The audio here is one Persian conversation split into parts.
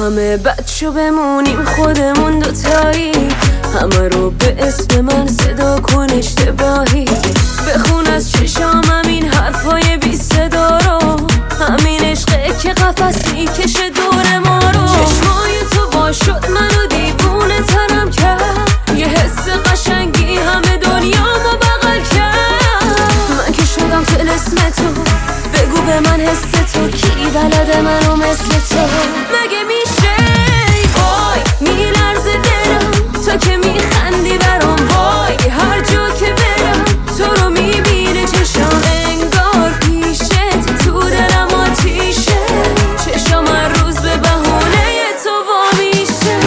همه بچه بمونیم خودمون دوتایی، همه رو به اسم من صدا کن اشتباهی، بخون از چشامم این حرفای بی صدا رو، همین عشقه که قفس میکشه دور ما رو. چشمای تو با شد منو دیوونه ترم کرد، یه حس قشنگی همه دنیامو بغل کرد. من که شدم طلسم تو، بگو به من حس تو، کی بلده منو مثل تو؟ مگه میشه؟ وای میلرزه دلم تا که میخندی برام، وای هر جا که برم تو رو میبینه چشام، انگار پیشت تو دلم آتیشه، چشام هر روز به بهونه تو وا میشه.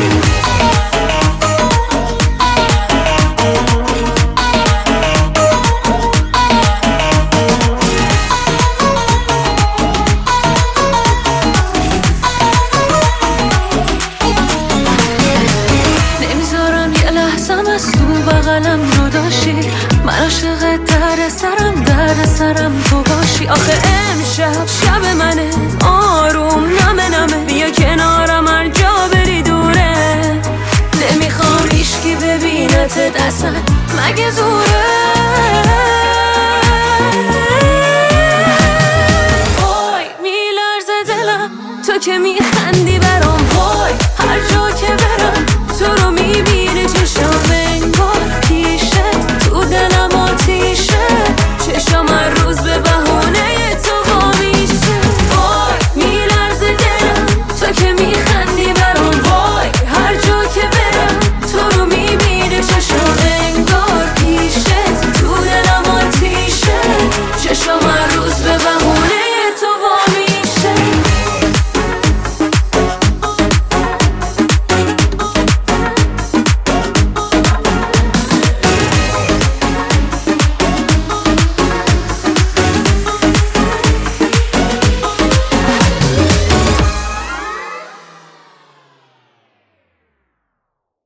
بغلم رو داشتی، من عاشق درد سرم تو باشی. آخه امشب شب منه آروم نمه بیا کنارم هر جا بری دوره، نمیخوام هیچکی ببینتت اصلا، مگه زوره